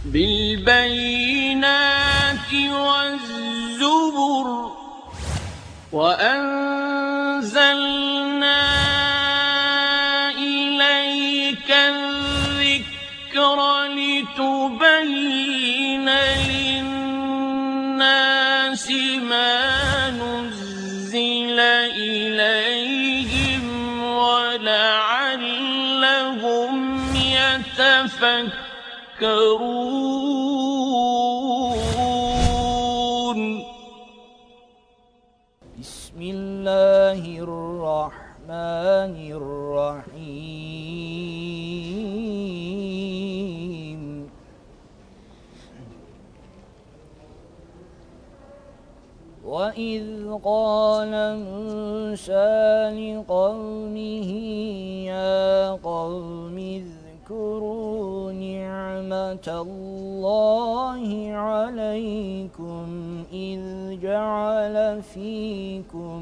بالبينات والزبر وأنزلنا إليك الذكر لتبين للناس ما نزل إليهم ولعلهم يتفكرون. بسم الله الرحمن الرحيم. وإذ قال موسى لقومه يا قوم اذكروا نعمة الله عليكم إذ جعل فيكم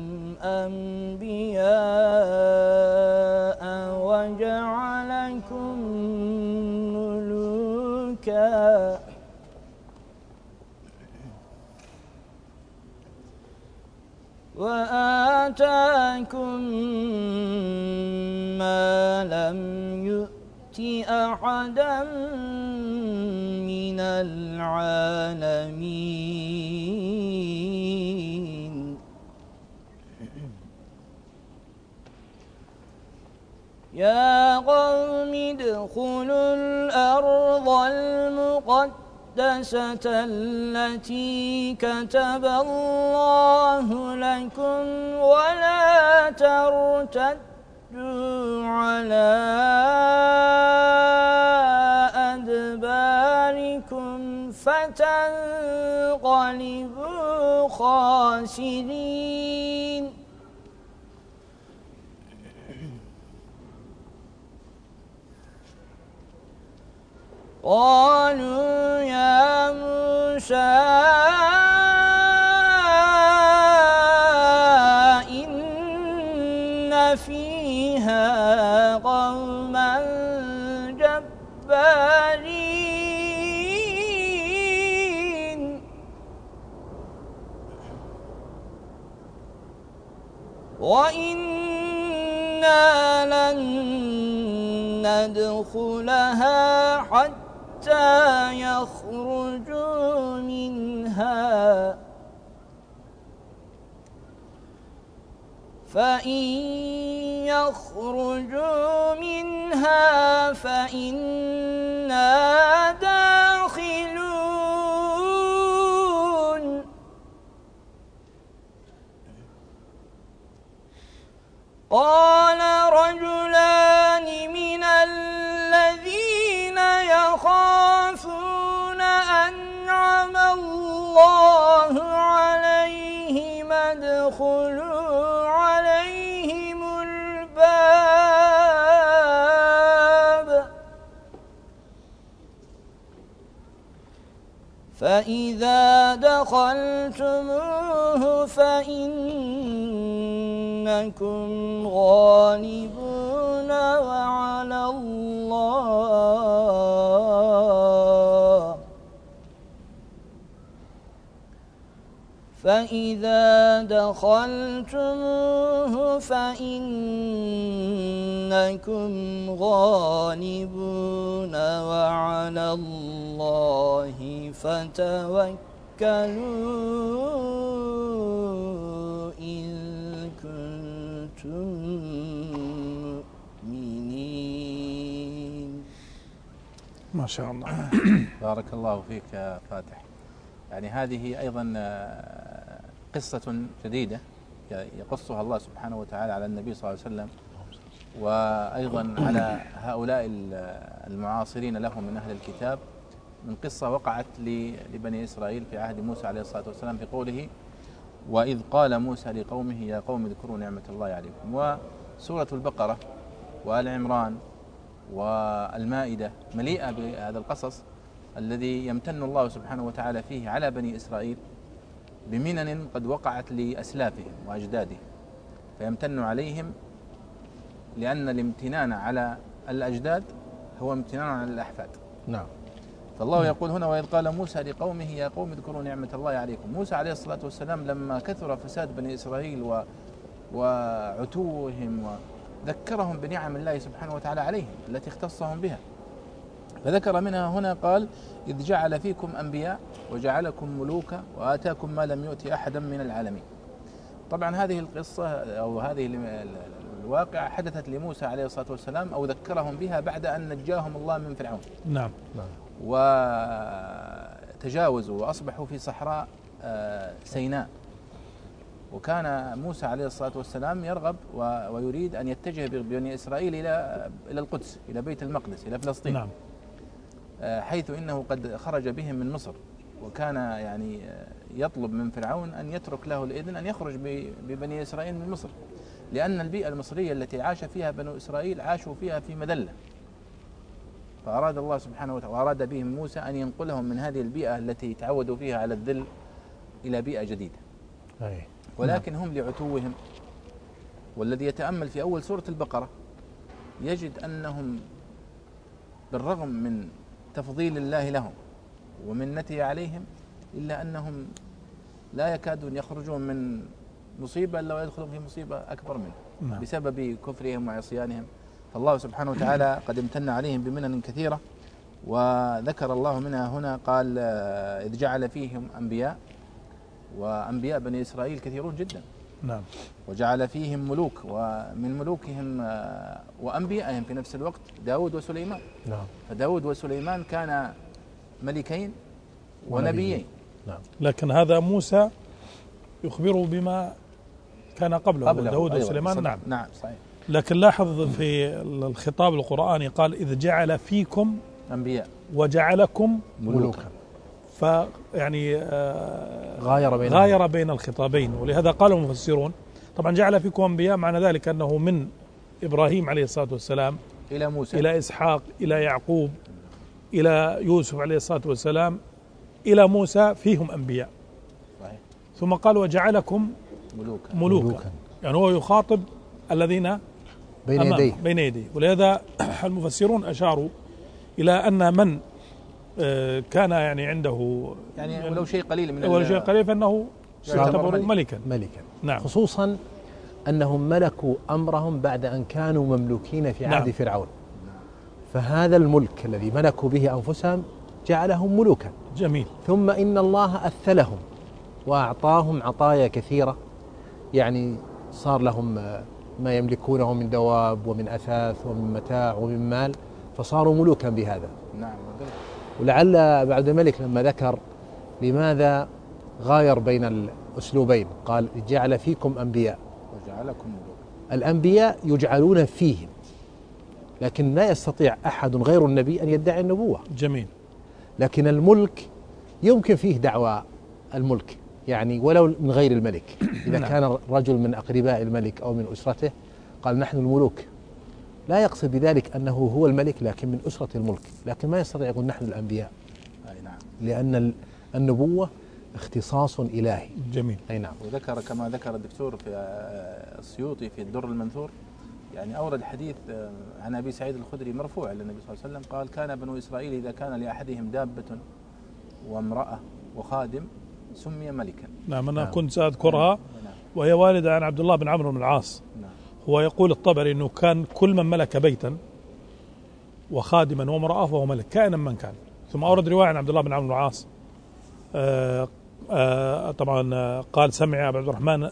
أنبياء وجعلكم ملوكا وآتاكم ما لم يؤت أحدا من العالمين. يا قوم ادخلوا الأرض المقدسة التي كتب الله لكم ولا ترتدوا على أدباركم فتنقلبوا خاسرين. قالوا يا موسى إن فيها قوما جبارين وإنا لن ندخلها حتى يخرجوا منها فإن يخرجوا منها فإنا داخلون. قال رجلان من الذين يخافون أنعم الله عليهم ادخلوا عليهم الباب فإذا دخلتموه فإنكم غالبون وعلى الله فإذا دخلتموه فإنكم غالبون وعلى الله فتوكلوا إن كنتم مؤمنين. ما شاء الله. بارك الله فيك يا فاتح. يعني هذه أيضا قصة جديدة يقصها الله سبحانه وتعالى على النبي صلى الله عليه وسلم وأيضا على هؤلاء المعاصرين لهم من أهل الكتاب، من قصة وقعت لبني إسرائيل في عهد موسى عليه الصلاة والسلام في قوله وإذ قال موسى لقومه يا قوم اذكروا نعمة الله عليكم. وسورة البقرة وآل عمران والمائدة مليئة بهذا القصص الذي يمتن الله سبحانه وتعالى فيه على بني إسرائيل بمنن قد وقعت لأسلافهم وأجدادهم، فيمتن عليهم لأن الامتنان على الأجداد هو امتنان على الأحفاد. نعم. فالله يقول هنا: وإذ قال موسى لقومه يا قوم اذكروا نعمة الله عليكم. موسى عليه الصلاة والسلام لما كثر فساد بني إسرائيل وعتوهم، وذكرهم بنعم الله سبحانه وتعالى عليهم التي اختصهم بها، فذكر منها هنا قال: إذ جعل فيكم أنبياء وجعلكم ملوكا وآتاكم ما لم يؤت أحدا من العالمين. طبعا هذه القصة أو هذه الواقعة حدثت لموسى عليه الصلاة والسلام، أو ذكرهم بها بعد أن نجاهم الله من فرعون. نعم. وتجاوزوا وأصبحوا في صحراء سيناء، وكان موسى عليه الصلاة والسلام يرغب ويريد أن يتجه ببني إسرائيل إلى القدس، إلى بيت المقدس، إلى فلسطين. نعم. حيث إنه قد خرج بهم من مصر، وكان يعني يطلب من فرعون أن يترك له الإذن أن يخرج ببني إسرائيل من مصر، لأن البيئة المصرية التي عاش فيها بنو إسرائيل عاشوا فيها في مذلة، فأراد الله سبحانه وتعالى وأراد بهم موسى أن ينقلهم من هذه البيئة التي تعودوا فيها على الذل إلى بيئة جديدة. ولكن هم لعتوهم، والذي يتأمل في أول سورة البقرة يجد أنهم بالرغم من تفضيل الله لهم ومنته عليهم، إلا أنهم لا يكادون يخرجون من مصيبة إلا ويدخلون في مصيبة أكبر منه بسبب كفرهم وعصيانهم. فالله سبحانه وتعالى قد امتن عليهم بمنن كثيرة، وذكر الله منها هنا قال: إذ جعل فيهم أنبياء، وأنبياء بني إسرائيل كثيرون جدا. نعم. وجعل فيهم ملوك، ومن ملوكهم وأنبيائهم في نفس الوقت داود وسليمان. نعم. فداود وسليمان كان ملكين ونبيين. نعم. لكن هذا موسى يخبره بما كان قبله داود وسليمان. نعم. نعم صحيح. لكن لاحظ في الخطاب القرآني قال: إذ جعل فيكم أنبياء وجعلكم ملوكا. فيعني غاير بين الخطابين، ولهذا قال المفسرون طبعا جعل فيكم أنبياء، معنى ذلك أنه من إبراهيم عليه الصلاة والسلام إلى موسى، إلى إسحاق، إلى يعقوب، إلى يوسف عليه الصلاة والسلام، إلى موسى، فيهم أنبياء. صحيح. ثم قال: وجعلكم ملوكا. يعني هو يخاطب الذين بين يديه. ولهذا المفسرون أشاروا إلى أن من كان يعني عنده يعني ولو شيء قليل فإنه يعتبر ملكا. نعم. خصوصا أنهم ملكوا أمرهم بعد أن كانوا مملوكين في عهد فرعون، فهذا الملك الذي ملكوا به أنفسهم جعلهم ملوكا. جميل. ثم إن الله أثلهم وأعطاهم عطايا كثيرة، يعني صار لهم ما يملكونه من دواب ومن أثاث ومن متاع ومن مال، فصاروا ملوكا بهذا. نعم. ولعل بعد الملك لما ذكر لماذا غاير بين الأسلوبين، قال: جعل فيكم أنبياء وجعلكم ملوكا. الأنبياء يجعلون فيهم، لكن لا يستطيع أحد غير النبي أن يدعي النبوة. جميل. لكن الملك يمكن فيه دعوى الملك، يعني ولو من غير الملك. إذا كان رجل من أقرباء الملك أو من أسرته قال: نحن الملوك، لا يقصد بذلك أنه هو الملك لكن من أسرة الملك، لكن ما يستطيع يقول نحن الأنبياء. أي نعم. لأن النبوة اختصاص إلهي. جميل. أي نعم. وذكر كما ذكر الدكتور في السيوطي في الدر المنثور، يعني أورد حديث عن أبي سعيد الخدري مرفوع إلى النبي صلى الله عليه وسلم قال: كان بنو إسرائيل إذا كان لأحدهم دابة وامرأة وخادم سمي ملكا. نعم. أنا كنت سأذكرها، وهي والدة عن عبد الله بن عمرو بن العاص. هو يقول الطبري أنه كان كل من ملك بيتا وخادما وامرأة فهو ملك كائنا من كان. ثم أورد رواية عن عبد الله بن عمرو بن العاص طبعا قال: سمع عبد الرحمن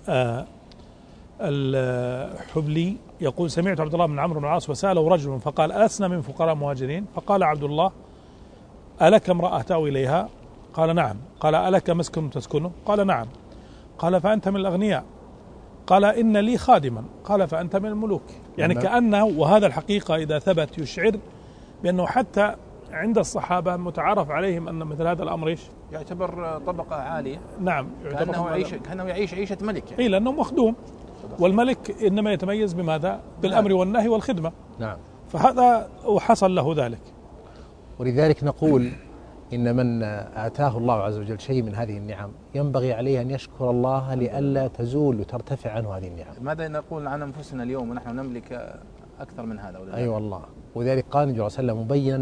الحبلي يقول: سمعت عبد الله بن عمرو بن العاص وسأله رجل فقال: ألسنا من فقراء مهاجرين؟ فقال عبد الله: ألك امرأة تأوي إليها؟ قال: نعم. قال: ألك مسكن تسكنه؟ قال: نعم. قال: فأنت من الأغنياء؟ قال: إن لي خادما. قال: فأنت من الملوك. يعني كأنه، وهذا الحقيقة إذا ثبت يشعر بأنه حتى عند الصحابة متعارف عليهم أن مثل هذا الأمر يعتبر طبقة عالية. نعم. كأنه يعيش عيشة ملك يعني. لأنه مخدوم، والملك إنما يتميز بماذا؟ بالأمر والنهي والخدمة. نعم. فهذا وحصل له ذلك. ولذلك نقول إن من آتاه الله عز وجل شيء من هذه النعم ينبغي عليه أن يشكر الله لئلا تزول وترتفع عنه هذه النعم. ماذا نقول عن أنفسنا اليوم ونحن نملك أكثر من هذا؟ أي والله. وذلك قال النبي صلى الله عليه وسلم مبينا: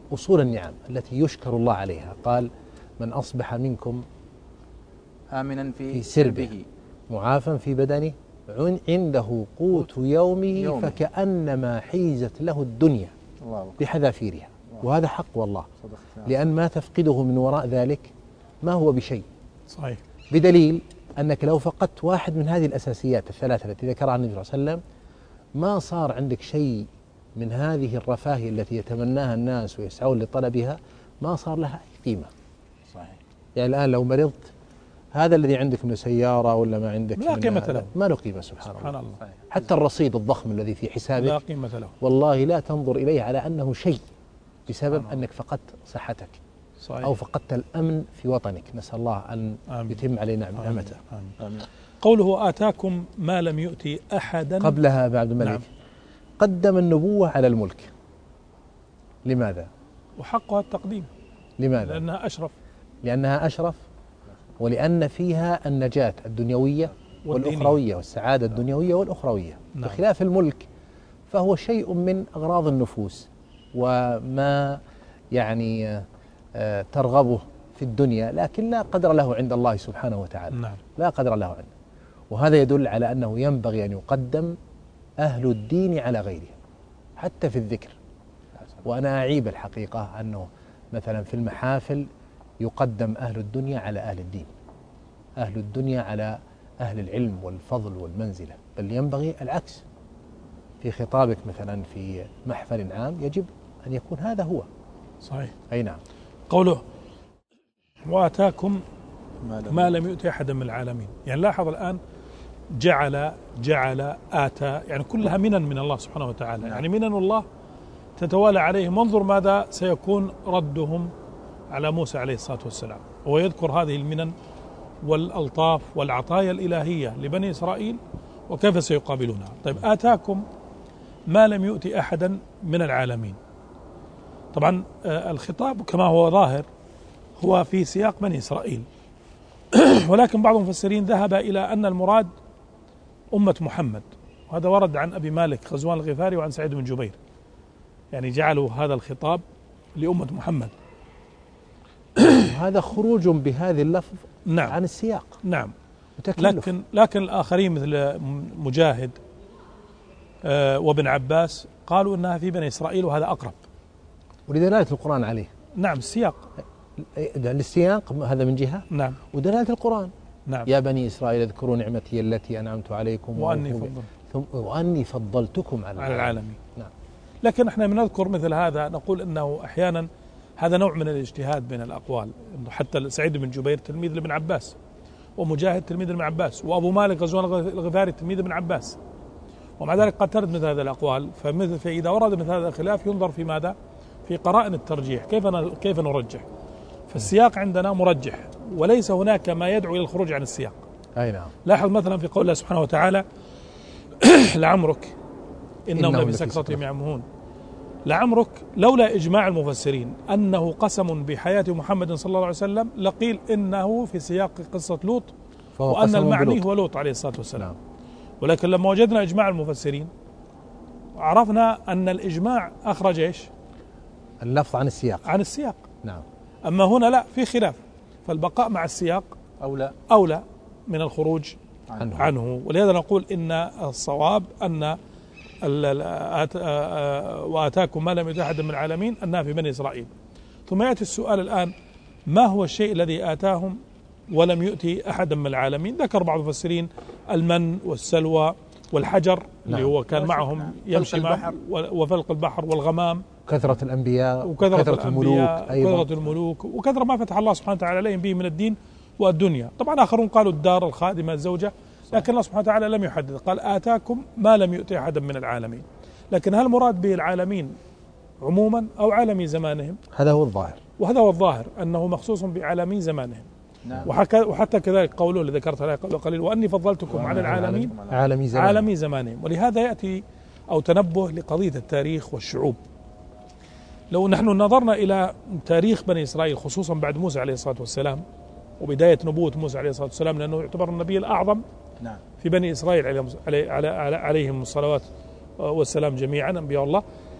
أصول النعم التي يشكر الله عليها. قال من أصبح منكم آمنا في سربه معافا في بدنه عنده قوت يومه فكأنما حيزت له الدنيا بحذافيرها. وهذا حق والله، لأن ما تفقده من وراء ذلك ما هو بشيء. صحيح. بدليل أنك لو فقدت واحد من هذه الأساسيات الثلاثة التي ذكرها النبي صلى الله عليه وسلم ما صار عندك شيء من هذه الرفاهية التي يتمناها الناس ويسعون لطلبها، ما صار لها أي قيمة. صحيح. يعني الآن لو مرضت هذا الذي عندك من سيارة ولا ما عندك لا قيمة له، ما له قيمة سبحان الله. صحيح. حتى الرصيد الضخم الذي في حسابك لا قيمة له، والله لا تنظر إليه على أنه شيء بسبب أنك فقدت صحتك. صحيح. أو فقدت الأمن في وطنك. نسأل الله أن يتم علينا نعمته. قوله آتاكم ما لم يؤتي أحدا، قبلها أبا عبد الملك نعم. قدم النبوة على الملك. لماذا؟ وحقها التقديم. لماذا؟ لأنها أشرف ولأن فيها النجاة الدنيوية والأخروية والسعادة الدنيوية والأخروية. نعم. بخلاف الملك فهو شيء من أغراض النفوس وما يعني ترغبه في الدنيا، لكن لا قدر له عند الله سبحانه وتعالى. نعم. لا قدر له عنده. وهذا يدل على أنه ينبغي أن يقدم أهل الدين على غيرهم حتى في الذكر. وأنا أعيب الحقيقة أنه مثلا في المحافل يقدم أهل الدنيا على أهل الدين، أهل الدنيا على أهل العلم والفضل والمنزلة، بل ينبغي العكس. في خطابك مثلا في محفل عام يجب أن يكون هذا هو. صحيح. أي نعم. قوله وآتاكم ما لم يؤتي أحدا من العالمين، يعني لاحظ الآن جعل آتى، يعني كلها منن من الله سبحانه وتعالى. يعني منن الله تتوالى عليهم، وانظر ماذا سيكون ردهم على موسى عليه الصلاة والسلام. ويذكر هذه المنن والألطاف والعطايا الإلهية لبني إسرائيل وكيف سيقابلونها. طيب آتاكم ما لم يؤتي أحدا من العالمين، طبعا الخطاب كما هو ظاهر هو في سياق بني إسرائيل ولكن بعض المفسرين ذهب إلى أن المراد أمة محمد، وهذا ورد عن أبي مالك غزوان الغفاري وعن سعيد بن جبير، يعني جعلوا هذا الخطاب لأمة محمد. هذا خروج بهذه اللفظ نعم. عن السياق. نعم. لكن الآخرين مثل مجاهد وابن عباس قالوا أنها في بني إسرائيل، وهذا أقرب ولدلالة القرآن عليه. نعم. السياق هذا من جهة. نعم. ودلالة القرآن. نعم. يا بني إسرائيل اذكروا نعمتي التي أنعمت عليكم وأني فضلتكم على العالمين. نعم. لكن احنا بنذكر مثل هذا نقول انه احيانا هذا نوع من الاجتهاد بين الأقوال. حتى سعيد بن جبير تلميذ لابن عباس، ومجاهد تلميذ لابن عباس، وأبو مالك غزوان الغفاري تلميذ ابن عباس، ومع ذلك قد ترد مثل هذه الأقوال. فإذا ورد مثل هذا الخلاف ينظر في ماذا؟ في قرائن الترجيح، كيف نرجح. فالسياق عندنا مرجح، وليس هناك ما يدعو إلى الخروج عن السياق. أي نعم. لاحظ مثلا في قول الله سبحانه وتعالى لعمرك إنهم لفي سكرتهم يعمهون. لعمرك لولا إجماع المفسرين أنه قسم بحياة محمد صلى الله عليه وسلم لقيل إنه في سياق قصة لوط، وأن المعني هو لوط عليه الصلاة والسلام. نعم. ولكن لما وجدنا إجماع المفسرين عرفنا أن الإجماع أخرج إيش؟ اللفظ عن السياق. نعم. أما هنا لا، في خلاف، فالبقاء مع السياق أولى من الخروج عنه. ولهذا نقول إن الصواب أن وآتاكم ما لم يؤت أحد من العالمين أنها في بني إسرائيل. ثم يأتي السؤال الآن: ما هو الشيء الذي آتاهم ولم يؤتي أحدا من العالمين؟ ذكر بعض المفسرين المن والسلوى والحجر. نعم. اللي هو كان معهم يمشي معهم، وفلق البحر والغمام، كثرة الأنبياء وكثرة الملوك وكثرة ما فتح الله سبحانه وتعالى عليهم به من الدين والدنيا. طبعا آخرون قالوا الدار، الخادمة، الزوجة، لكن الله سبحانه وتعالى لم يحدد، قال آتاكم ما لم يؤتي أحدا من العالمين. لكن هل مراد به العالمين عموما أو عالمي زمانهم؟ هذا هو الظاهر، وهذا هو الظاهر أنه مخصوص بعالمي زمانهم. نعم. وحتى كذلك قوله اللي ذكرته قبل قليل: وأني فضلتكم على العالمين عالمي زمانهم. ولهذا يأتي أو تنبه لقضية التاريخ والشعوب. لو نحن نظرنا إلى تاريخ بني إسرائيل خصوصا بعد موسى عليه الصلاة والسلام وبداية نبوة موسى عليه الصلاة والسلام، لأنه يعتبر النبي الأعظم في بني إسرائيل عليهم الصلوات والسلام جميعا، أنبياء الله.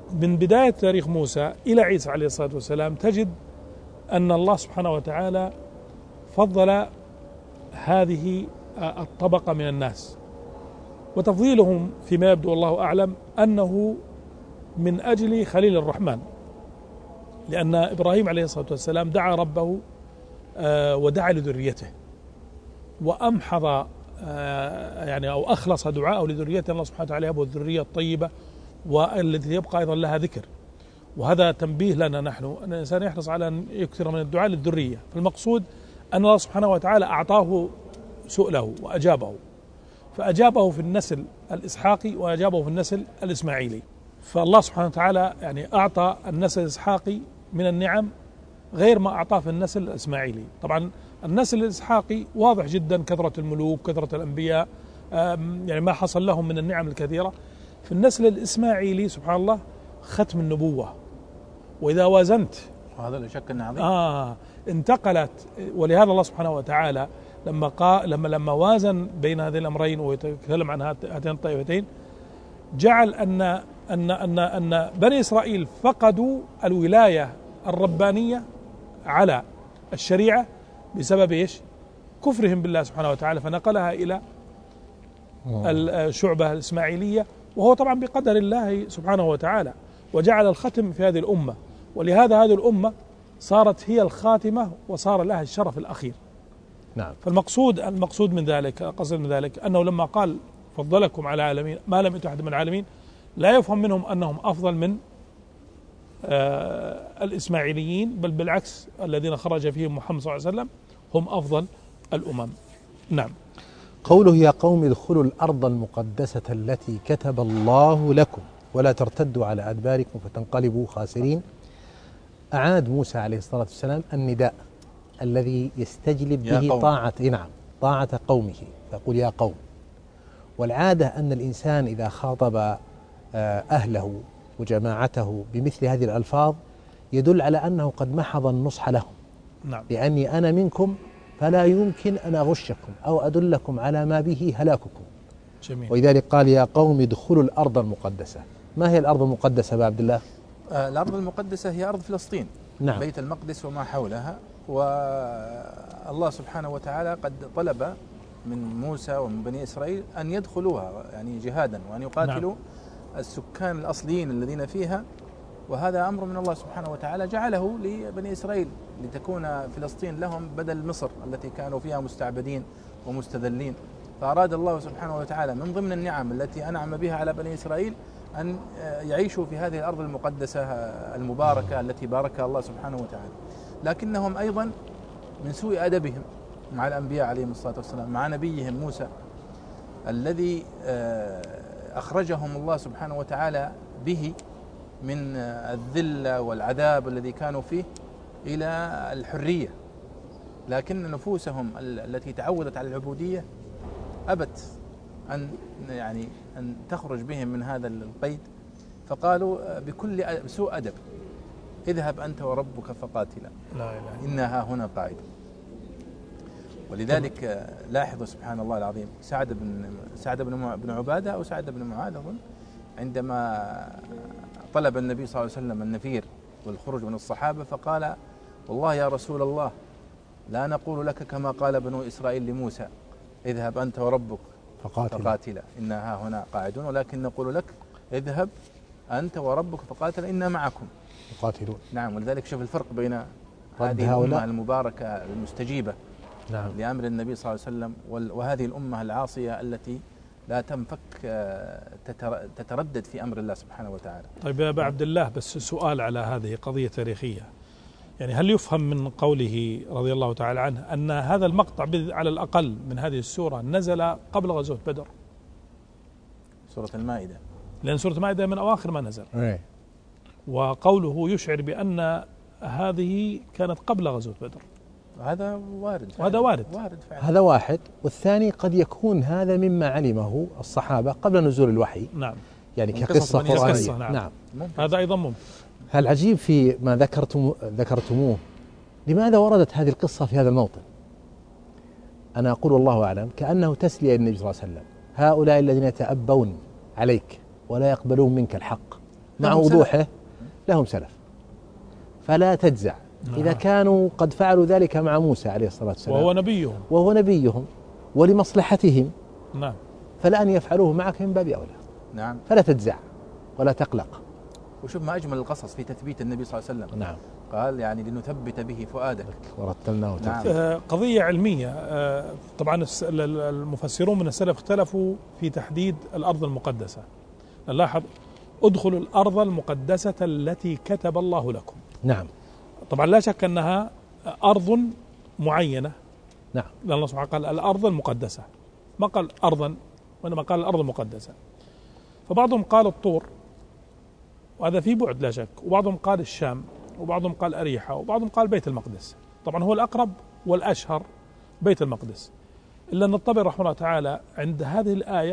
من بداية تاريخ موسى إلى عيسى عليه الصلاة والسلام تجد أن الله سبحانه وتعالى فضل هذه الطبقة من الناس، وتفضيلهم فيما يبدو الله أعلم أنه من أجل خليل الرحمن، لأن إبراهيم عليه الصلاة والسلام دعا ربه ودعا لذريته وأمحض يعني أو أخلص دعاءه لذريته، الله سبحانه وتعالى يهب الذرية الطيبة والتي يبقى أيضا لها ذكر. وهذا تنبيه لنا نحن أن الإنسان يحرص على أن يكثر من الدعاء للذرية. فالمقصود أن الله سبحانه وتعالى أعطاه سؤله وأجابه، فأجابه في النسل الإسحاقي وأجابه في النسل الإسماعيلي. فالله سبحانه وتعالى يعني أعطى النسل الإسحاقي من النعم غير ما أعطاه في النسل الإسماعيلي. طبعا النسل الإسحاقي واضح جدا كثرة الملوك، كثرة الأنبياء، يعني ما حصل لهم من النعم الكثيرة. في النسل الإسماعيلي سبحان الله ختم النبوة. وإذا وازنت وهذا لا شك أنه عظيم انتقلت، ولهذا الله سبحانه وتعالى لما وازن بين هذين الأمرين ويتكلم عن هاتين الطائفتين جعل أن بني إسرائيل فقدوا الولاية الربانية على الشريعة بسبب إيش؟ كفرهم بالله سبحانه وتعالى، فنقلها إلى الشعبة الإسماعيلية، وهو طبعا بقدر الله سبحانه وتعالى، وجعل الختم في هذه الأمة، ولهذا هذه الأمة صارت هي الخاتمة وصار لها الشرف الأخير. نعم. فالمقصود من ذلك، قصد من ذلك أنه لما قال فضلكم على العالمين ما لم يؤت أحد من العالمين، لا يفهم منهم أنهم أفضل من الإسماعيليين، بل بالعكس الذين خرج فيهم محمد صلى الله عليه وسلم هم أفضل الأمم. نعم. قوله يا قوم ادخلوا الأرض المقدسة التي كتب الله لكم ولا ترتدوا على أدباركم فتنقلبوا خاسرين. أعاد موسى عليه الصلاة والسلام النداء الذي يستجلب به طاعة قومه، فيقول يا قوم. والعادة أن الإنسان إذا خاطب أهله وجماعته بمثل هذه الألفاظ يدل على أنه قد محض النصح لهم. نعم. لأني أنا منكم فلا يمكن أن أغشكم أو أدلكم على ما به هلاككم. جميل. ولذلك قال يا قوم ادخلوا الأرض المقدسة. ما هي الأرض المقدسة يا عبد الله؟ الأرض المقدسة هي أرض فلسطين. نعم. بيت المقدس وما حولها. والله سبحانه وتعالى قد طلب من موسى ومن بني إسرائيل أن يدخلوها يعني جهادا، وأن يقاتلوا السكان الأصليين الذين فيها، وهذا أمر من الله سبحانه وتعالى جعله لبني إسرائيل لتكون فلسطين لهم بدل مصر التي كانوا فيها مستعبدين ومستذلين. فأراد الله سبحانه وتعالى من ضمن النعم التي أنعم بها على بني إسرائيل أن يعيشوا في هذه الأرض المقدسة المباركة التي باركها الله سبحانه وتعالى. لكنهم أيضا من سوء أدبهم مع الأنبياء عليهم الصلاة والسلام، مع نبيهم موسى الذي أخرجهم الله سبحانه وتعالى به من الذل والعذاب الذي كانوا فيه إلى الحرية، لكن نفوسهم التي تعودت على العبودية أبت أن تخرج بهم من هذا القيد، فقالوا بكل سوء أدب اذهب أنت وربك فقاتلا إنا ها هنا قاعدون. ولذلك لاحظوا سبحان الله العظيم سعد بن عبادة أو سعد بن معاذ أظن، عندما طلب النبي صلى الله عليه وسلم النفير والخروج من الصحابة فقال والله يا رسول الله لا نقول لك كما قال بنو إسرائيل لموسى اذهب أنت وربك فقاتلا إنا ها هنا قاعدون، ولكن نقول لك اذهب أنت وربك فقاتل إنا معكم مقاتلون. نعم. ولذلك شوف الفرق بين هذه الأمة المباركة المستجيبة نعم. لأمر النبي صلى الله عليه وسلم وهذه الأمة العاصية التي لا تنفك تتردد في أمر الله سبحانه وتعالى. طيب يا أبا عبد الله، بس سؤال على هذه قضية تاريخية، يعني هل يفهم من قوله رضي الله تعالى عنه أن هذا المقطع على الأقل من هذه السورة نزل قبل غزوة بدر؟ سورة المائدة، لأن سورة المائدة من أواخر ما نزل، وقوله يشعر بأن هذه كانت قبل غزوة بدر. هذا وارد فعلا. هذا واحد. والثاني قد يكون هذا مما علمه الصحابة قبل نزول الوحي. نعم. يعني كقصة قرآنية. نعم. هذا أيضا ممكن. العجيب في ما ذكرتموه لماذا وردت هذه القصة في هذا الموطن؟ أنا أقول والله أعلم كأنه تسلية للنبي صلى الله عليه وسلم. هؤلاء الذين يتأبون عليك ولا يقبلون منك الحق مع وضوحه لهم سلف فلا تجزع. إذا كانوا قد فعلوا ذلك مع موسى عليه الصلاة والسلام وهو نبيهم ولمصلحتهم، نعم، فلأن يفعلوه معك من باب أولى. نعم، فلا تجزع ولا تقلق. وشوف ما أجمل القصص في تثبيت النبي صلى الله عليه وسلم. نعم، قال يعني لنثبت به فؤادك ورتلناه نعم. قضية علمية. طبعا المفسرون من السلف اختلفوا في تحديد الأرض المقدسة. نلاحظ ادخلوا الأرض المقدسة التي كتب الله لكم. نعم، طبعا لا شك أنها أرض معينة. نعم، لأن الله سبحانه قال الأرض المقدسة، ما قال أرضا، وإنما قال الأرض المقدسة. فبعضهم قال الطور، وهذا في بعد لا شك، وبعضهم قال الشام، وبعضهم قال أريحة، وبعضهم قال بيت المقدس. طبعا هو الأقرب والأشهر بيت المقدس، إلا أن الطبري رحمه الله تعالى عند هذه الآية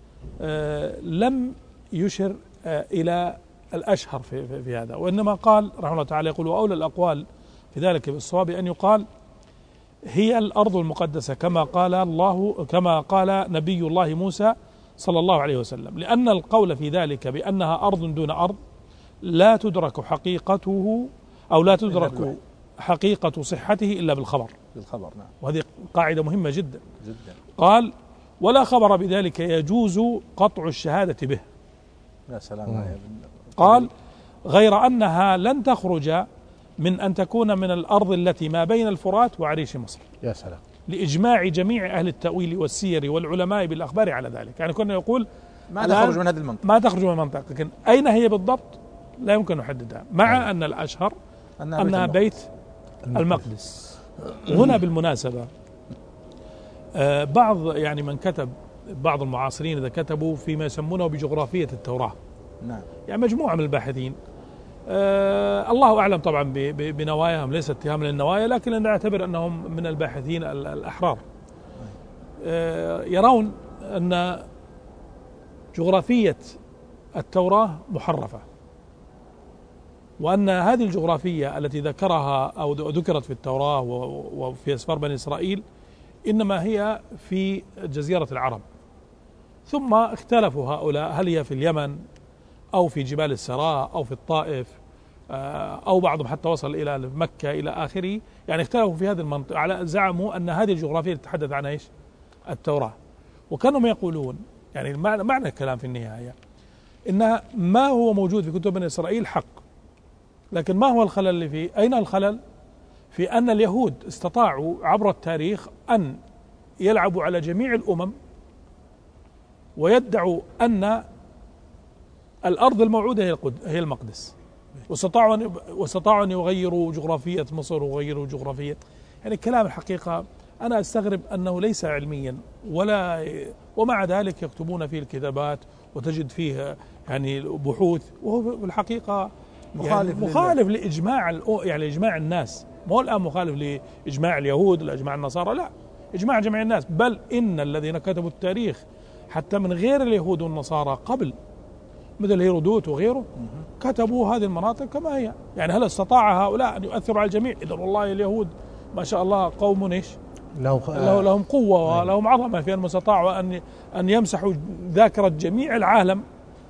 لم يشر إلى الأشهر في هذا، وإنما قال رحمه الله تعالى يقول وأولى الأقوال في ذلك بالصواب أن يقال هي الأرض المقدسة كما قال نبي الله موسى صلى الله عليه وسلم، لأن القول في ذلك بأنها أرض دون أرض لا تدرك حقيقته أو لا تدرك حقيقة صحته إلا بالخبر. نعم. وهذه قاعدة مهمة جدا جدا. قال ولا خبر بذلك يجوز قطع الشهادة به. يا سلام. قال غير أنها لن تخرج من أن تكون من الأرض التي ما بين الفرات وعريش مصر. يا سلام. لإجماع جميع أهل التأويل والسير والعلماء بالأخبار على ذلك. يعني كنا يقول ما تخرج من هذه المنطقة، ما تخرج من المنطقة، لكن أين هي بالضبط لا يمكن نحددها، مع أن الأشهر أنها بيت المقدس. وهنا بالمناسبة بعض يعني من كتب، بعض المعاصرين إذا كتبوا فيما يسمونه بجغرافية التوراة، نعم، يعني مجموعة من الباحثين الله أعلم طبعا بنواياهم، ليس اتهام للنوايا، لكن أنا أعتبر أنهم من الباحثين الأحرار، يرون أن جغرافية التوراة محرفة، وأن هذه الجغرافية التي ذكرها أو ذكرت في التوراة وفي أسفار بني إسرائيل إنما هي في جزيرة العرب. ثم اختلفوا هؤلاء هل هي في اليمن أو في جبال السراء أو في الطائف أو بعضهم حتى وصل إلى مكة إلى آخره، يعني اختلفوا في هذه المنطقة على زعموا أن هذه الجغرافية تتحدث عنها إيش؟ التوراة. وكانوا يقولون يعني معنى الكلام في النهاية إن ما هو موجود في كتب بني إسرائيل حق، لكن ما هو الخلل اللي فيه؟ أين الخلل؟ في أن اليهود استطاعوا عبر التاريخ أن يلعبوا على جميع الأمم ويدعوا أن الأرض الموعودة هي المقدس، واستطاعوا أن يغيروا جغرافية مصر ويغيروا جغرافية، يعني كلام الحقيقة أنا أستغرب أنه ليس علميا ومع ذلك يكتبون فيه الكتابات وتجد فيه يعني بحوث، وهو في الحقيقة مخالف لإجماع الناس. ما هو الآن مخالف لإجماع اليهود ولا إجماع النصارى، لا، إجماع جميع الناس. بل إن الذين كتبوا التاريخ حتى من غير اليهود والنصارى قبل، مثل هيرودوت وغيره، كتبوا هذه المناطق كما هي. يعني هل استطاع هؤلاء أن يؤثروا على الجميع؟ إذن والله اليهود ما شاء الله قوم إيش؟ لهم قوة ولهم عظمة في أن استطاعوا أن يمسحوا ذاكرة جميع العالم.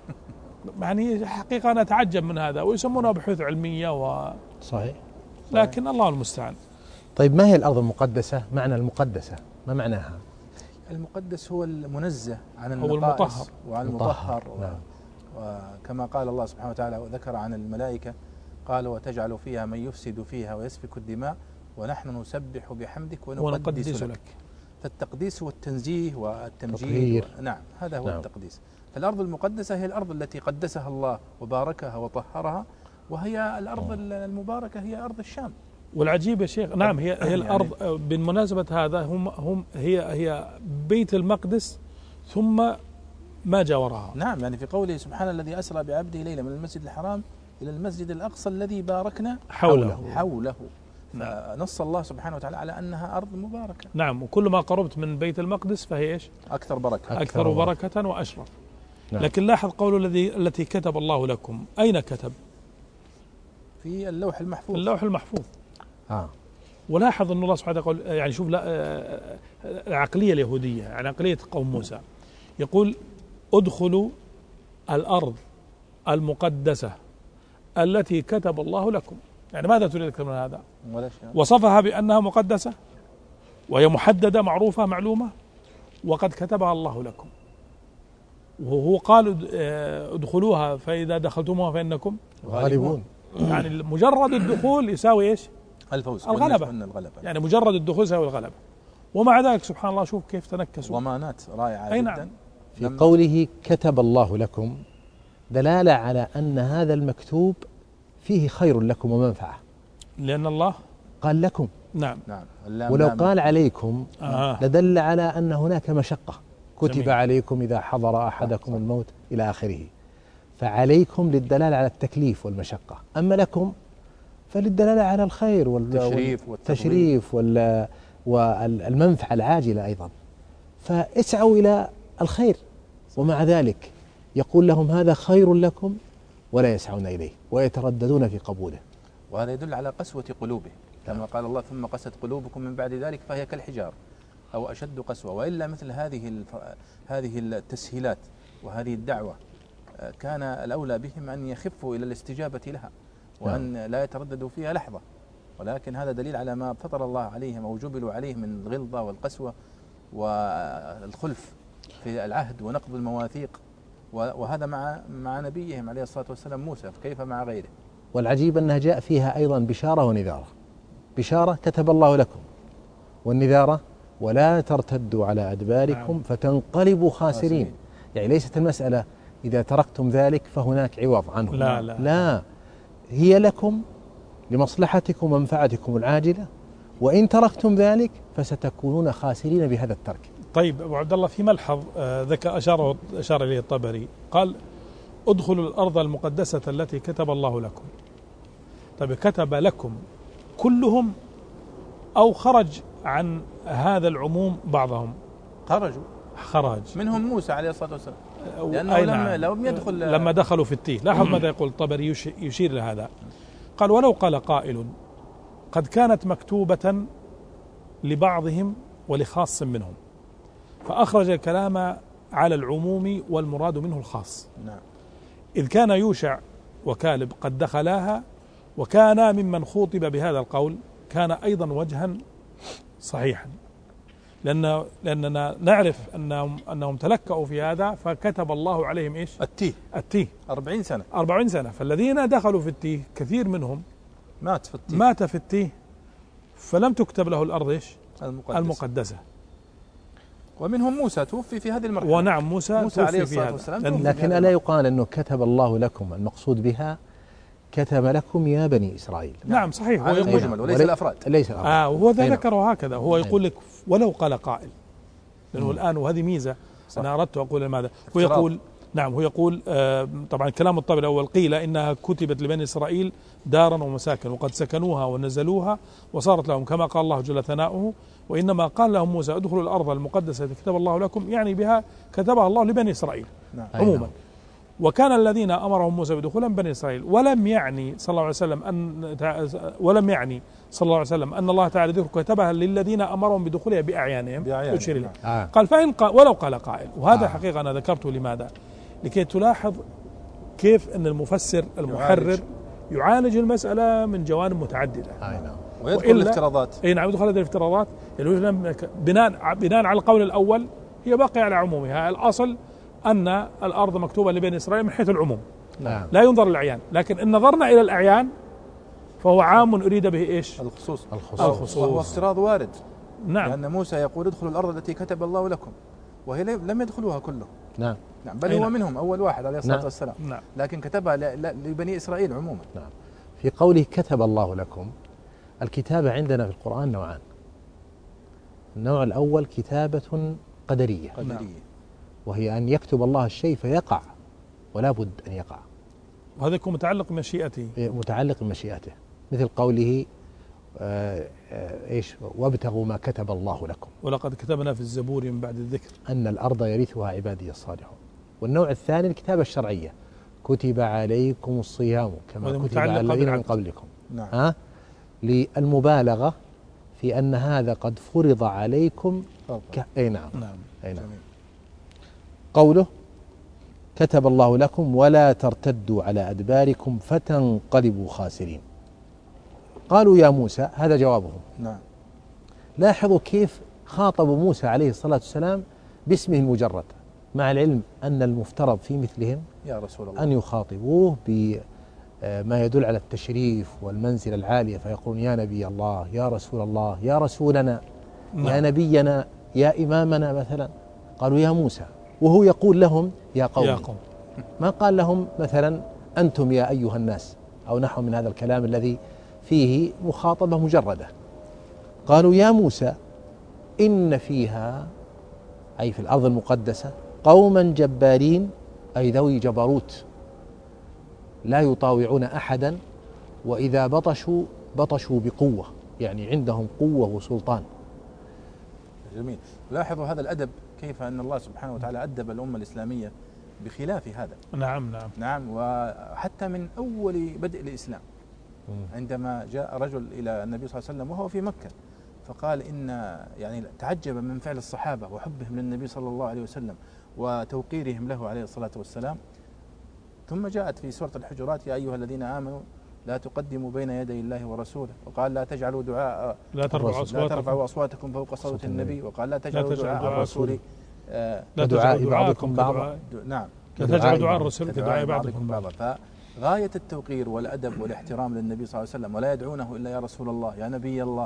يعني حقيقة أنا أتعجب من هذا، ويسمونها بحوث علمية صحيح. لكن الله المستعان. طيب ما هي الأرض المقدسة؟ معنى المقدسة ما معناها؟ المقدس هو المنزه عن المطهر وعن المطهر. نعم. وكما قال الله سبحانه وتعالى وذكر عن الملائكة قال وتجعل فيها من يفسد فيها ويسفك الدماء ونحن نسبح بحمدك ونقدس لك. فالتقديس هو التنزيه والتمجيد. نعم، هذا هو التقديس. فالأرض المقدسة هي الأرض التي قدسها الله وباركها وطهرها، وهي الأرض المباركة هي أرض الشام. والعجيب يا شيخ، نعم، هي الأرض بالمناسبة هذا هي بيت المقدس ثم ما جاورها. نعم، يعني في قوله سبحان الذي أسرى بعبده ليلا من المسجد الحرام إلى المسجد الأقصى الذي باركنا حوله. فنص الله سبحانه وتعالى على أنها أرض مباركة. نعم، وكل ما قربت من بيت المقدس فهي إيش؟ أكثر بركة وأشرف. نعم. لكن لاحظ قوله التي كتب الله لكم، أين كتب؟ في اللوح المحفوظ. ولاحظ أن الله سبحانه وتعالى يعني شوف العقلية اليهودية، يعني عقلية قوم موسى، يقول ادخلوا الأرض المقدسة التي كتب الله لكم. يعني ماذا تريد من هذا؟ ولا شيء. وصفها بأنها مقدسة وهي محددة معروفة معلومة وقد كتبها الله لكم، وهو قال ادخلوها فإذا دخلتموها فإنكم غالبون. يعني مجرد الدخول يساوي ايش؟ الفوز، الغلبة. يعني مجرد الدخول يساوي الغلبة. ومع ذلك سبحان الله شوف كيف تنكسوا. ضمانات رائعة أي جدا. نعم. في قوله كتب الله لكم دلالة على أن هذا المكتوب فيه خير لكم ومنفعة، لأن الله قال لكم. نعم. ولو قال عليكم لدل على أن هناك مشقة. كتب جميل. عليكم إذا حضر أحدكم الموت إلى آخره. فعليكم للدلالة على التكليف والمشقة، أما لكم فللدلالة على الخير والتشريف والمنفعة العاجلة أيضا. فاسعوا إلى الخير، ومع ذلك يقول لهم هذا خير لكم ولا يسعون إليه ويترددون في قبوله. وهذا يدل على قسوة قلوبهم، كما قال الله ثم قست قلوبكم من بعد ذلك فهي كالحجار أو أشد قسوة. وإلا مثل هذه التسهيلات وهذه الدعوة كان الأولى بهم أن يخفوا إلى الاستجابة لها وأن لا يترددوا فيها لحظة، ولكن هذا دليل على ما فطر الله عليهم أو جبلوا عليه من الغلظة والقسوة والخلف في العهد ونقض المواثيق. وهذا مع نبيهم عليه الصلاة والسلام موسى، فكيف مع غيره؟ والعجيب أنها جاء فيها أيضا بشارة ونذارة. بشارة كتب الله لكم، والنذارة ولا ترتدوا على أدباركم فتنقلبوا خاسرين. يعني ليست المسألة إذا تركتم ذلك فهناك عوض عنه، لا هي لكم لمصلحتكم ومنفعتكم العاجلة، وإن تركتم ذلك فستكونون خاسرين بهذا الترك. طيب أبو عبد الله، في ملحظ أشار إليه الطبري، قال ادخلوا الأرض المقدسة التي كتب الله لكم. طيب كتب لكم كلهم أو خرج عن هذا العموم بعضهم؟ خرج منهم موسى عليه الصلاة والسلام، لأنه لم يدخل لما دخلوا في التيه. لاحظ ماذا يقول الطبري يشير لهذا. قال ولو قال قائل قد كانت مكتوبة لبعضهم ولخاص منهم، فأخرج الكلام على العموم والمراد منه الخاص. إذ كان يوشع وكالب قد دخلاها وكان ممن خوطب بهذا القول، كان أيضا وجها صحيحا، لأننا نعرف أنهم تلكأوا في هذا فكتب الله عليهم إيش؟ التيه 40 سنة. فالذين دخلوا في التيه كثير منهم مات في التيه فلم تكتب له الأرض إيش؟ المقدسة. ومنهم موسى توفي في هذه المرحلة. ونعم موسى عليه الصلاة والسلام. لكن ألا يقال أنه كتب الله لكم المقصود بها كتب لكم يا بني إسرائيل؟ نعم صحيح، هو مجمل وليس الأفراد. وهو ذكره هكذا. هو يقول لك ولو قال قائل، لأنه الآن وهذه ميزة أنا أردت أقول ماذا هو يقول. نعم هو يقول طبعا كلام الطبري الأول قيل إنها كتبت لبني إسرائيل دارا ومساكن وقد سكنوها ونزلوها وصارت لهم كما قال الله جل ثناؤه، وإنما قال لهم موسى ادخلوا الأرض المقدسة التي كتب الله لكم، يعني بها كتبها الله لبني إسرائيل عموما. وكان الذين أمرهم موسى بدخولها من بني إسرائيل، ولم يعني صلى الله عليه وسلم أن الله تعالى ذكر كتبها للذين أمرهم بدخولها بأعيانهم. قال فإن ولو قال قائل، وهذا حقيقة أنا ذكرته لماذا؟ لكي تلاحظ كيف أن المفسر المحرر يعالج المسألة من جوانب متعددة. ويدخل الافتراضات. نعم يدخل هذه الافتراضات. يعني بناء على القول الأول هي باقية على عمومها. الأصل أن الأرض مكتوبة لبني إسرائيل من حيث العموم، لا ينظر الأعيان. لكن إن نظرنا إلى الأعيان فهو عام أريد به إيش؟ الخصوص. وهو افتراض وارد. نعم. لأن موسى يقول ادخلوا الأرض التي كتب الله لكم، وهي لم يدخلوها كلهم. نعم. بل هو منهم أول واحد عليه الصلاة والسلام. نعم. لكن كتبها لبني إسرائيل عموما. نعم. في قوله كتب الله لكم، الكتابة عندنا في القرآن نوعان. النوع الأول كتابة قدرية. وهي أن يكتب الله الشيء فيقع ولا بد أن يقع، وهذا يكون متعلق بمشيئته. متعلق بمشيئته، مثل قوله وابتغوا ما كتب الله لكم، ولقد كتبنا في الزبور من بعد الذكر أن الأرض يرثها عبادي الصالحون. والنوع الثاني الكتابة الشرعية، كتب عليكم الصيام كما كتب على الذين من قبلكم. نعم. للمبالغة في أن هذا قد فرض عليكم. نعم. قوله كتب الله لكم ولا ترتدوا على أدباركم فتنقلبوا خاسرين. قالوا يا موسى، هذا جوابهم. نعم. لاحظوا كيف خاطبوا موسى عليه الصلاة والسلام باسمه المجرد، مع العلم أن المفترض في مثلهم يا رسول الله أن يخاطبوه بما يدل على التشريف والمنزلة العالية، فيقولون يا نبي الله، يا رسول الله، يا رسولنا، يا نبينا، يا إمامنا مثلا. قالوا يا موسى، وهو يقول لهم يا قوم. ما قال لهم مثلا أنتم يا أيها الناس أو نحو من هذا الكلام الذي فيه مخاطبة مجردة. قالوا يا موسى إن فيها، أي في الأرض المقدسة، قوما جبارين، أي ذوي جبروت لا يطاوعون أحدا، وإذا بطشوا بطشوا بقوة، يعني عندهم قوة وسلطان. جميل. لاحظوا هذا الأدب، كيف أن الله سبحانه وتعالى أدب الأمة الإسلامية بخلاف هذا. نعم نعم نعم. وحتى من أول بدء الإسلام عندما جاء رجل إلى النبي صلى الله عليه وسلم وهو في مكة، فقال إن يعني تعجب من فعل الصحابة وحبهم للنبي صلى الله عليه وسلم وتوقيرهم له عليه الصلاة والسلام. ثم جاءت في سورة الحجرات يا أيها الذين آمنوا لا تقدموا بين يدي الله ورسوله، وقال لا تجعلوا دعاء لا ترفعوا أصواتكم فوق صوت النبي، وقال لا تجعلوا دعاء الرسول لا تجعلوا بعضكم بعضا. نعم. لا تجعلوا دعاء الرسول كدعاء بعضكم بعضا. فغاية التوقير والأدب والاحترام للنبي صلى الله عليه وسلم، ولا يدعونه إلا يا رسول الله، يا نبي الله،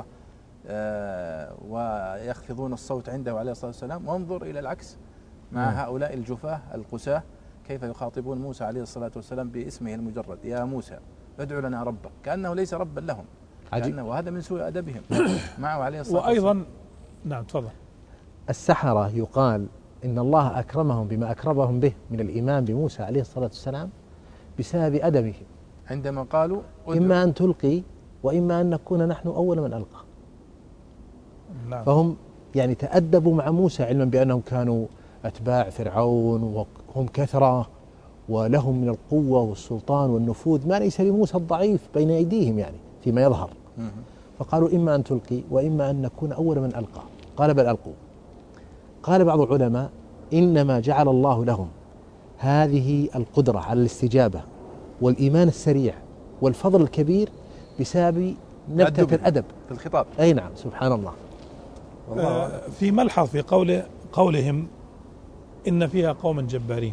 ويخفضون الصوت عنده عليه الصلاة والسلام. وانظر إلى العكس مع هؤلاء الجفاة القساة، كيف يخاطبون موسى عليه الصلاة والسلام باسمه المجرد، يا موسى ادعو لنا ربك، كأنه ليس ربا لهم، وهذا من سوء أدبهم معه عليه الصلاة والسلام. وأيضا نعم تفضل. السحرة يقال إن الله أكرمهم بما أكرمهم به من الإيمان بموسى عليه الصلاة والسلام بسبب أدبهم، عندما قالوا إما أن تلقي وإما أن نكون نحن أول من ألقى. نعم. فهم يعني تأدبوا مع موسى، علما بأنهم كانوا أتباع فرعون وهم كثرة ولهم من القوة والسلطان والنفوذ ما ليس لموسى الضعيف بين أيديهم يعني فيما يظهر. فقالوا إما أن تلقي وإما أن نكون أول من ألقى. قال بل ألقوا. قال بعض العلماء إنما جعل الله لهم هذه القدرة على الاستجابة والإيمان السريع والفضل الكبير بسبب نبتة الأدب في الخطاب. أي نعم، سبحان الله. في ملحظ في قولهم إن فيها قوما جبارين.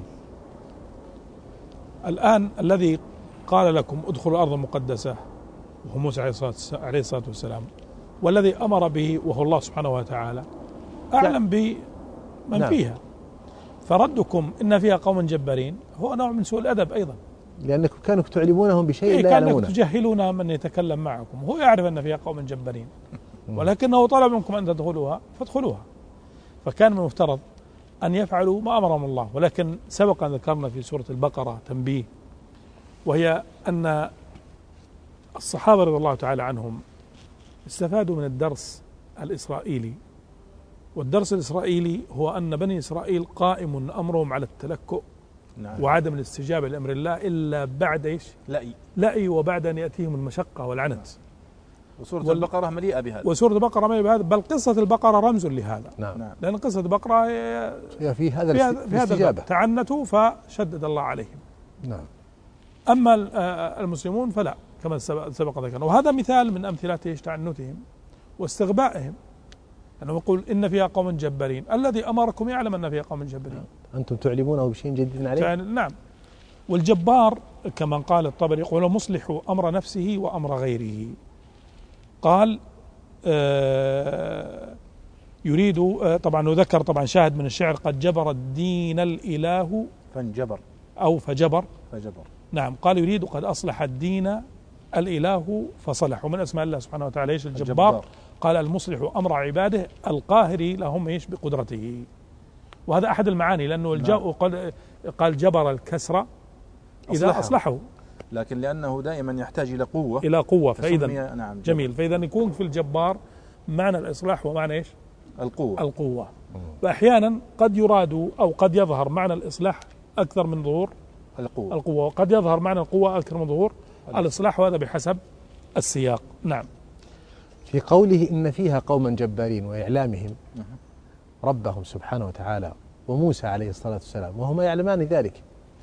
الآن الذي قال لكم ادخلوا الأرض المقدسة وهو موسى عليه الصلاة والسلام، والذي أمر به وهو الله سبحانه وتعالى، أعلم بمن فيها. فردكم إن فيها قوما جبارين هو نوع من سوء الأدب أيضا، لأنكم كانوا تعلمونهم بشيء لا يعلمونه. كانوا تجهلون من يتكلم معكم، هو يعرف أن فيها قوما جبارين ولكنه طلب منكم أن تدخلوها فادخلوها. فكان من المفترض أن يفعلوا ما أمرهم الله. ولكن سبق أن ذكرنا في سورة البقرة تنبيه، وهي أن الصحابة رضي الله تعالى عنهم استفادوا من الدرس الإسرائيلي. والدرس الإسرائيلي هو أن بني إسرائيل قائم أمرهم على التلكؤ وعدم الاستجابة لأمر الله إلا بعد إيش؟ لأي وبعد أن يأتيهم المشقة والعنت. وسورة البقرة مليئة بهذا. وسورة البقرة مليئة بهذا، بل قصة البقرة رمز لهذا. نعم. لأن قصة البقرة في هذا الاستجابة، تعنتوا فشدد الله عليهم. نعم. أما المسلمون فلا، كما سبق ذكرنا. وهذا مثال من أمثلة تعنتهم واستغبائهم، أنه يقول إن فيها قوم جبارين، الذي أمركم يعلم أن فيها قوم جبارين، أنتم تعلمونه بشيء جديد عليه. نعم. والجبار كما قال الطبري يقول مصلح أمر نفسه وأمر غيره. قال يريد، طبعا وذكر طبعا شاهد من الشعر قد جبر الدين الإله فانجبر أو فجبر. نعم. قال يريد قد أصلح الدين الإله فصلح. ومن أسماء الله سبحانه وتعالى إيش؟ الجبار. قال المصلح أمر عباده القاهر لهم إيش؟ بقدرته. وهذا أحد المعاني، لأنه الجاء قال جبر الكسر إذا أصلحه، لكن لأنه دائما يحتاج إلى قوة فإذا نعم جميل. فإذا يكون في الجبار معنى الإصلاح ومعنى إيش؟ القوة. فأحيانا قد يراد أو قد يظهر معنى الإصلاح أكثر من ظهور القوة، وقد يظهر معنى القوة أكثر من ظهور الإصلاح، وهذا بحسب السياق. نعم. في قوله إن فيها قوما جبارين وإعلامهم ربهم سبحانه وتعالى وموسى عليه الصلاة والسلام وهما يعلمان ذلك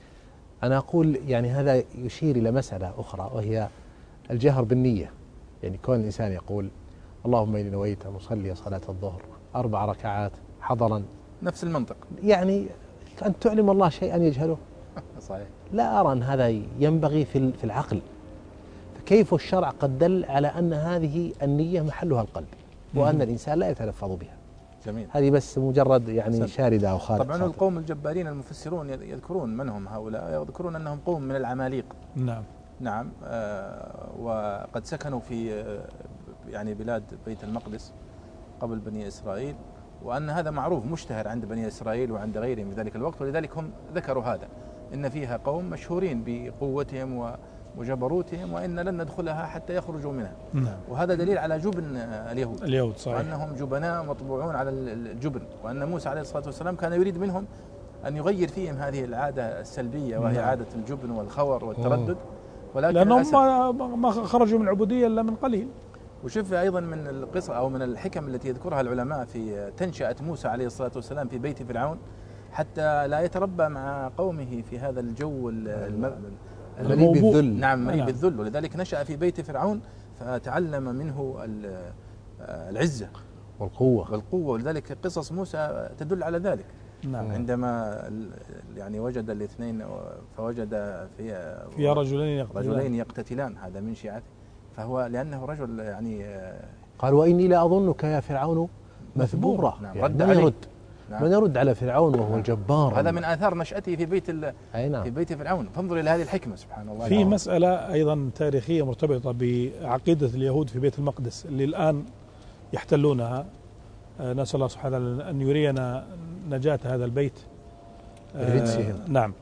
أنا أقول يعني هذا يشير إلى مسألة أخرى، وهي الجهر بالنية. يعني كون الإنسان يقول اللهم إني نويت أن أصلي صلاة الظهر 4 ركعات حضرا، نفس المنطق. يعني أن تعلم الله شيئا يجهله. صحيح. لا أرى أن هذا ينبغي في العقل. فكيف الشرع قد دل على أن هذه النية محلها القلب، وأن الإنسان لا يتلفظ بها. جميل. هذه بس مجرد يعني شاردة أو خارج. طبعا القوم الجبارين المفسرون يذكرون من هم هؤلاء، يذكرون أنهم قوم من العماليق. نعم. وقد سكنوا في يعني بلاد بيت المقدس قبل بني إسرائيل، وأن هذا معروف مشتهر عند بني إسرائيل وعند غيرهم في ذلك الوقت، ولذلك هم ذكروا هذا، إن فيها قوم مشهورين بقوتهم وجبروتهم، وإن لن ندخلها حتى يخرجوا منها. وهذا دليل على جبن اليهود صحيح. وأنهم جبناء مطبوعون على الجبن، وأن موسى عليه الصلاة والسلام كان يريد منهم أن يغير فيهم هذه العادة السلبية، وهي عادة الجبن والخور والتردد، ولكن لأنهم ما خرجوا من العبودية إلا من قليل. وشوف أيضا من القصة أو من الحكم التي يذكرها العلماء في تنشأة موسى عليه الصلاة والسلام في بيت فرعون، حتى لا يتربى مع قومه في هذا الجو مليء بالذل. نعم، مليء بالذل، ولذلك نشأ في بيت فرعون فتعلم منه العزة والقوة، ولذلك قصص موسى تدل على ذلك. نعم. عندما يعني وجد الاثنين فوجد في رجلين يقتتلان، هذا من شيعته، فهو لأنه رجل يعني قال وإني لا أظنك يا فرعون مثبورا. نعم. يعني رد عليه. من يرد على فرعون وهو الجبار؟ هذا من آثار نشأته في بيت في بيت فرعون. فانظر إلى هذه الحكمة سبحان الله. في مسألة أيضا تاريخية مرتبطة بعقيدة اليهود في بيت المقدس اللي الآن يحتلونها. نسأل الله سبحانه وتعالى أن يرينا نجاة هذا البيت. نعم.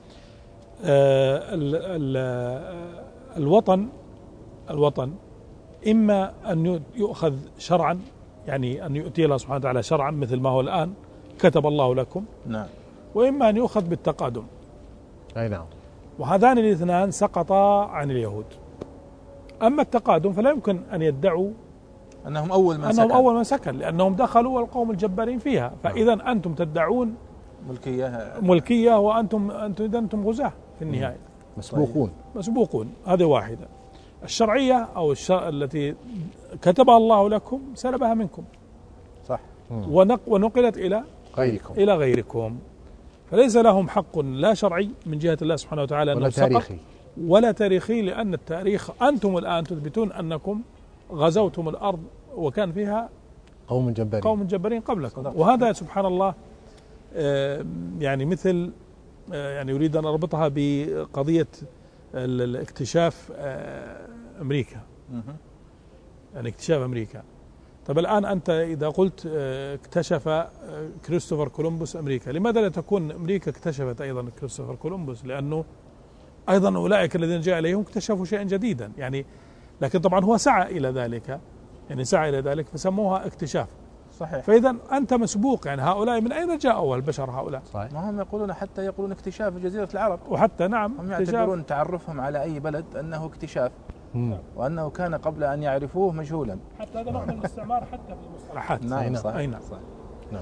الوطن إما أن يؤخذ شرعا، يعني أن يؤتي الله سبحانه وتعالى شرعا مثل ما هو الآن كتب الله لكم. نعم. وإما أن يؤخذ بالتقادم. أي نعم. وهذان الاثنان سقطا عن اليهود. أما التقادم فلا يمكن أن يدعوا أنهم أول من سكن، لأنهم دخلوا والقوم الجبارين فيها. فإذا أنتم تدعون ملكية وأنتم أنتم غزاة في النهاية، مسبوقون. هذه واحدة. الشرعية أو التي كتبها الله لكم سلبها منكم، صح، ونقلت إلى غيركم. فليس لهم حق لا شرعي من جهة الله سبحانه وتعالى ولا تاريخي، ولا تاريخي، لأن التاريخ أنتم الآن تثبتون أنكم غزوتم الأرض وكان فيها قوم جبارين قبلكم. وهذا سبحان الله يعني مثل يعني يريد أن أربطها بقضية الاكتشاف أمريكا، يعني اكتشاف أمريكا. طب الآن أنت إذا قلت اكتشف كريستوفر كولومبوس أمريكا، لماذا لا تكون أمريكا اكتشفت أيضا كريستوفر كولومبوس؟ لأنه أيضا أولئك الذين جاء إليهم اكتشفوا شيئا جديدا يعني. لكن طبعا هو سعى إلى ذلك فسموها اكتشاف. صحيح. فإذا أنت مسبوق، يعني هؤلاء من أين جاءوا البشر هؤلاء؟ صحيح. ما هم يقولون حتى يقولون اكتشاف جزيرة العرب، وحتى نعم هم يعتبرون تعرفهم على أي بلد أنه اكتشاف، وأنه كان قبل أن يعرفوه مجهولا. حتى هذا نوع من الاستعمار حتى في المصطلحات. نعم. صحيح. نعم.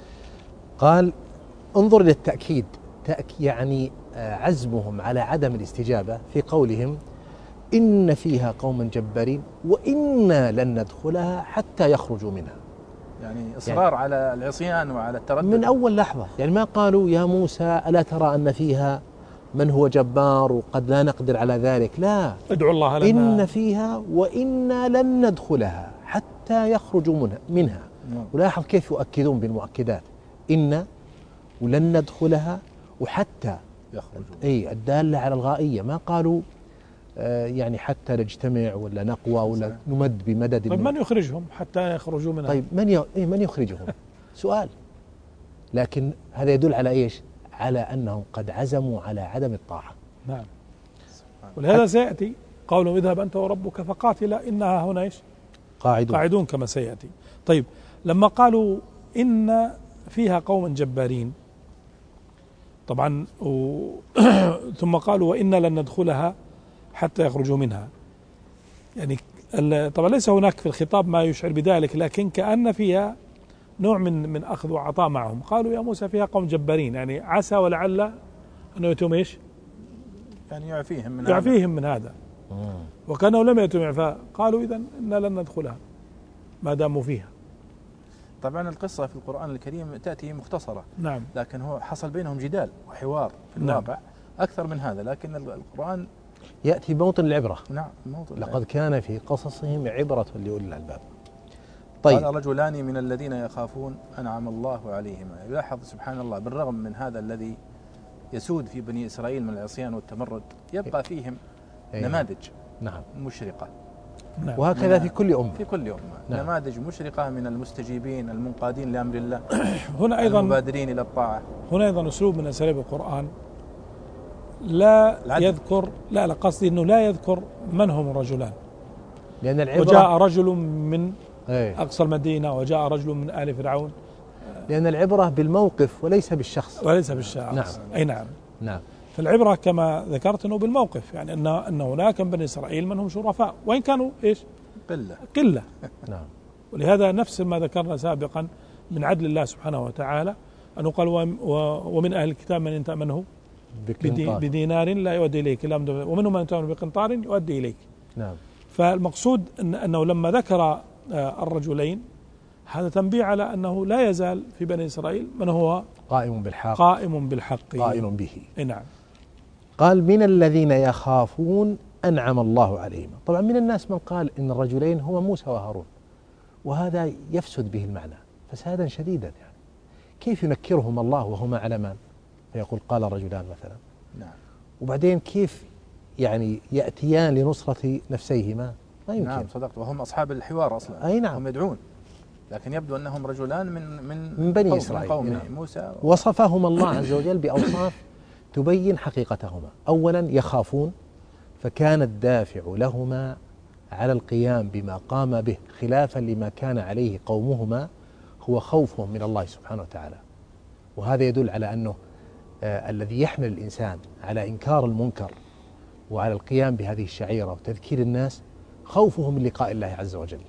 قال انظر للتأكيد، يعني عزمهم على عدم الاستجابة في قولهم إن فيها قوما جبارين وإنا لن ندخلها حتى يخرجوا منها. يعني إصرار على العصيان وعلى التردد من أول لحظة. يعني ما قالوا يا موسى ألا ترى أن فيها من هو جبار وقد لا نقدر على ذلك، لا، ادعوا الله لنا، إن فيها وإنا لن ندخلها حتى يخرجوا منها. ولاحظ كيف يؤكدون بالمؤكدات، إن ولن ندخلها وحتى يخرجوا، الدالة على الغائية. ما قالوا يعني حتى نجتمع ولا نقوى ولا نمد بمدد. طيب من يخرجهم حتى يخرجوا منها؟ طيب من يخرجهم؟ سؤال. لكن هذا يدل على إيش؟ على أنهم قد عزموا على عدم الطاعة. نعم. ولهذا سيأتي قولهم اذهب أنت وربك فقاتلا إنها هنا إيش؟ قاعدون كما سيأتي. طيب لما قالوا إن فيها قوم جبارين طبعا ثم قالوا وإنا لن ندخلها حتى يخرجوا منها، يعني طبعا ليس هناك في الخطاب ما يشعر بذلك، لكن كأن فيها نوع من أخذ وعطاء معهم. قالوا يا موسى فيها قوم جبارين، يعني عسى ولعل أنه يتم إيش يعني يعفيهم من هذا وكانوا لم يأتوا إعفاء قالوا إذن إنا لن ندخلها ما داموا فيها. طبعا القصة في القرآن الكريم تأتي مختصرة، نعم، لكن هو حصل بينهم جدال وحوار في الواقع أكثر من هذا، لكن القرآن يأتي موطن العبرة. نعم، موطن لقد العبرة. كان في قصصهم عبرة لأولي الألباب. طيب، قال رجلان من الذين يخافون أنعم الله عليهما. يلاحظ سبحان الله بالرغم من هذا الذي يسود في بني إسرائيل من العصيان والتمرد يبقى فيهم نماذج نعم مشرقة. نعم. وهكذا في كل أمة، في كل أمة نعم. نماذج مشرقة من المستجيبين المنقادين لأمر الله هنا أيضا المبادرين إلى الطاعة. هنا أيضا أسلوب من أساليب القرآن لا العدل. يذكر لا قصدي أنه لا يذكر من هم الرجلان. لأن العبرة وجاء رجل من أيه. أقصى المدينة وجاء رجل من آل فرعون، لأن العبرة بالموقف وليس بالشخص وليس بالشخص. نعم. أي نعم. نعم. فالعبرة كما ذكرت أنه بالموقف، يعني أن هناك من بني إسرائيل من هم شرفاء وإن كانوا إيش قلة. نعم. ولهذا نفس ما ذكرنا سابقا من عدل الله سبحانه وتعالى أنه قال ومن أهل الكتاب من إن تأمنه بدينار لا يؤدي إليك ومنهم من تأمنه بقنطار يؤدي إليك. نعم. فالمقصود أنه لما ذكر الرجلين هذا تنبيه على أنه لا يزال في بني إسرائيل من هو قائم بالحق قائم به. نعم. قال من الذين يخافون أنعم الله عليهم. طبعا من الناس من قال إن الرجلين هما موسى وهارون، وهذا يفسد به المعنى فسادا شديدا. يعني كيف ينكرهم الله وهما علمان فيقول قال رجلان مثلا؟ نعم. وبعدين كيف يعني يأتيان لنصرة نفسيهما؟ ما يمكن. نعم صدقت، وهم أصحاب الحوار أصلا. أي نعم. هم يدعون، لكن يبدو أنهم رجلان من بني إسرائيل. قوم نعم. موسى. وصفهما الله عز وجل بأوصاف تبين حقيقتهما. أولا يخافون، فكان الدافع لهما على القيام بما قام به خلافا لما كان عليه قومهما هو خوفهم من الله سبحانه وتعالى. وهذا يدل على أنه الذي يحمل الإنسان على إنكار المنكر وعلى القيام بهذه الشعيرة وتذكير الناس خوفهم من لقاء الله عز وجل.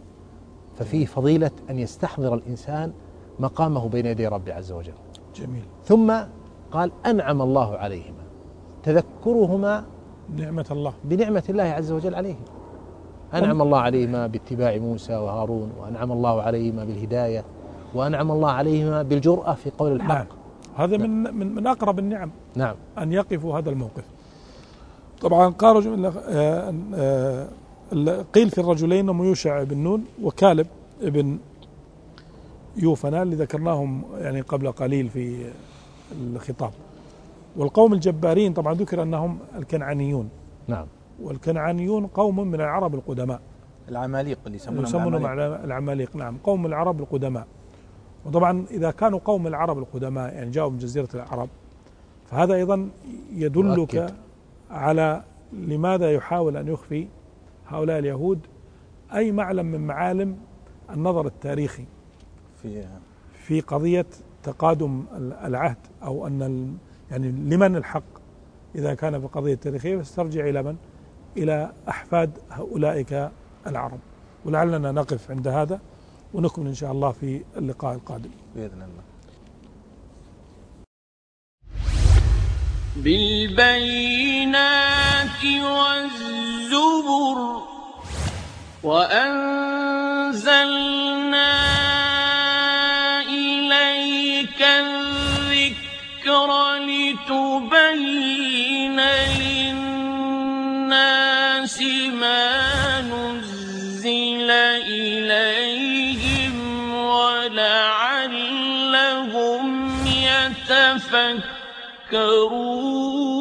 ففيه فضيلة أن يستحضر الإنسان مقامه بين يدي رب عز وجل. جميل. ثم قال أنعم الله عليهما، تذكرهما بنعمة الله عز وجل عليهم. أنعم الله عليهما باتباع موسى وهارون، وأنعم الله عليهما بالهداية، وأنعم الله عليهما بالجرأة في قول الحق. نعم. هذا من أقرب النعم. نعم. أن يقفوا هذا الموقف. طبعا قال قيل في الرجلين هم يوشع بن نون وكالب بن يوفنا اللي ذكرناهم يعني قبل قليل في الخطاب. والقوم الجبارين طبعا ذكر أنهم الكنعانيون. نعم. والكنعانيون قوم من العرب القدماء، العماليق اللي يسمونهم العماليق. نعم، قوم العرب القدماء. وطبعا إذا كانوا قوم العرب القدماء يعني جاءوا من جزيرة العرب، فهذا أيضا يدلك مؤكد على لماذا يحاول أن يخفي هؤلاء اليهود أي معلم من معالم النظر التاريخي في قضية تقادم العهد، أو أن يعني لمن الحق إذا كان في قضية تاريخية، فاسترجع إلى من؟ إلى أحفاد أولئك العرب. ولعلنا نقف عند هذا ونكمل إن شاء الله في اللقاء القادم بإذن الله. بالبينات والزبر وأنزلنا إليك الذكر لتبين للناس ما نزل إليهم ولعلهم يتفكرون.